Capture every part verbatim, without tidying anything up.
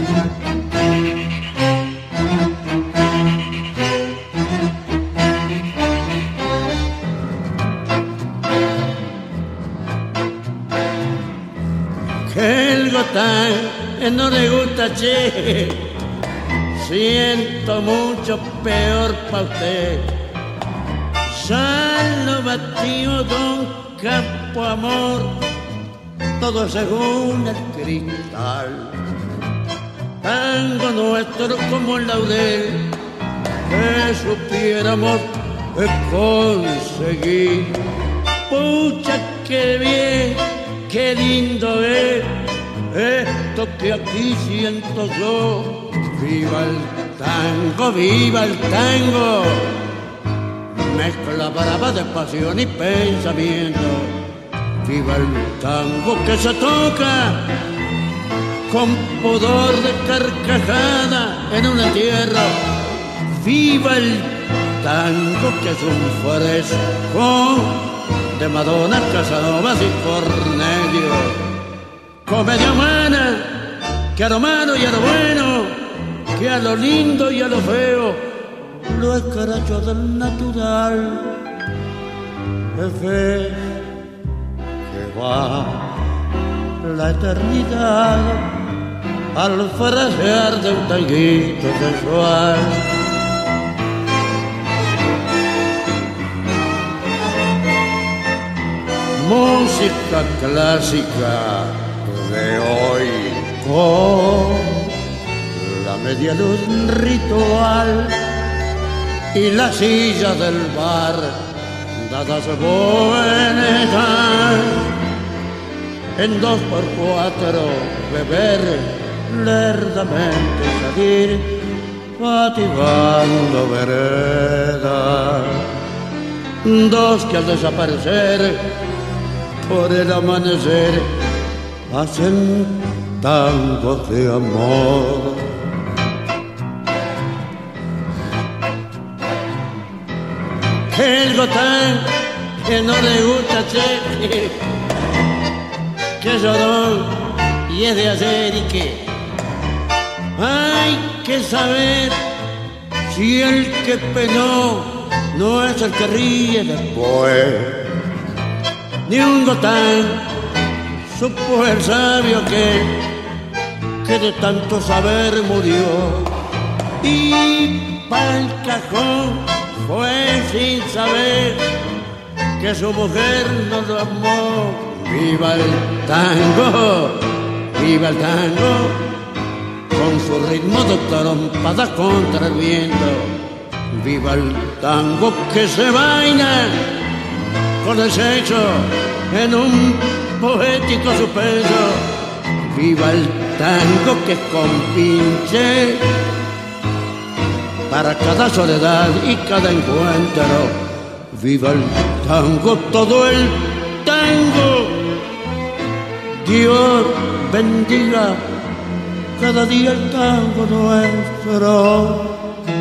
Que el gotán no le gusta, che, siento mucho peor pa' usted. Ya lo batió don Campo Amor, todo según el cristal. Tango nuestro como el laurel, que supiéramos conseguir. Pucha, qué bien, qué lindo es esto que aquí siento yo. Viva el tango, viva el tango, mezcla brava de pasión y pensamiento. Viva el tango que se toca con pudor de carcajada en un entierro. Viva el tango que es un fresco de Madonna, Casanovas y Cornelio. Comedia humana que a lo malo y a lo bueno, que a lo lindo y a lo feo, lo escaracho del natural. Es fe que va la eternidad al frasear de un tanguito sensual. Música clásica de hoy con la media luz ritual y las sillas del bar dadas buenas. En dos por cuatro beber, lerdamente salir, fatigando vereda. Dos que al desaparecer por el amanecer hacen tangos de amor. Que el gotán que no le gusta, che, que lloró y es de ayer y que hay que saber si el que penó no es el que ríe después. Ni un gotán supo el sabio que, que de tanto saber murió, y pa'l cajón fue sin saber que su mujer no lo amó. Viva el tango, viva el tango, con su ritmo de trompada contra el viento. Viva el tango que se baila con el sexo en un poético suspenso. Viva el tango que es compinche para cada soledad y cada encuentro. Viva el tango, todo el tango. Dios bendiga cada día el tango nuestro.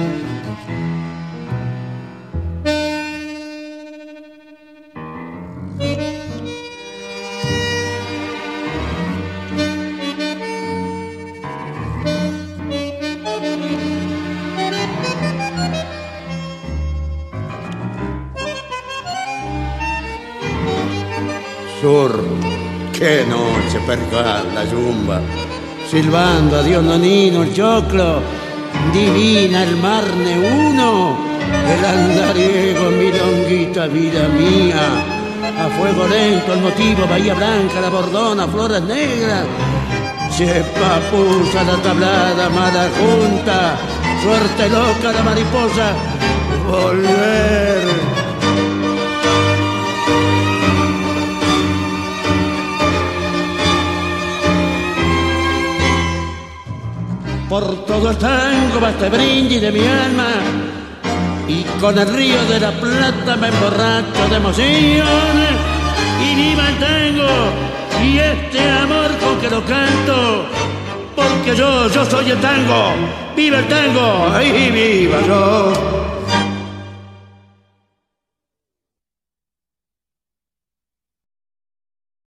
Sur, qué noche percal la yumba, silbando adiós nonino el choclo, divina el mar neuno, el andariego milonguita vida mía, a fuego lento el motivo, bahía blanca, la bordona, flores negras, se papusa la tablada, mala junta, suerte loca la mariposa, volver. Por todo el tango va este brindis de mi alma, y con el río de la Plata me emborracho de emociones. Y viva el tango y este amor con que lo canto, porque yo, yo soy el tango. ¡Viva el tango! ¡Ay, viva yo!